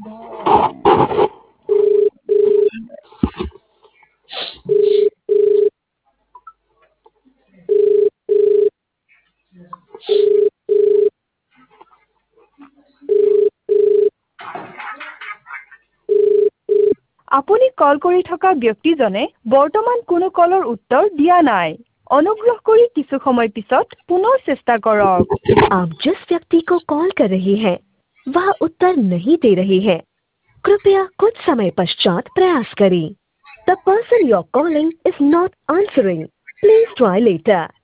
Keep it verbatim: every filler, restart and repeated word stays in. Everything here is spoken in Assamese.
আপুনি কল কৰি থকা ব্যক্তিজনে বৰ্তমান কোনো কলৰ উত্তৰ দিয়া নাই। অনুগ্ৰহ কৰি কিছু সময় পিছত পুনৰ চেষ্টা কৰক। आप जिस व्यक्ति को कॉल कर रही हैं, वह उत्तर नहीं दे रही है। कृपया कुछ समय पश्चात प्रयास करें। The person you're calling is not answering. Please try later.